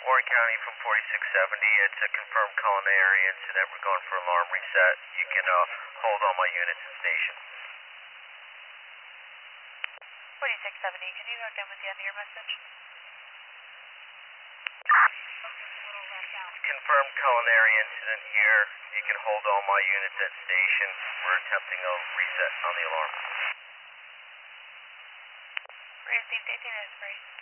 Warren County from 4670. It's a confirmed culinary incident. We're going for alarm reset. You can hold all my units in station. 4670, can you go again with the end of your message? Confirmed culinary incident here. You can hold all my units at station. We're attempting a reset on the alarm. Received 18 is free.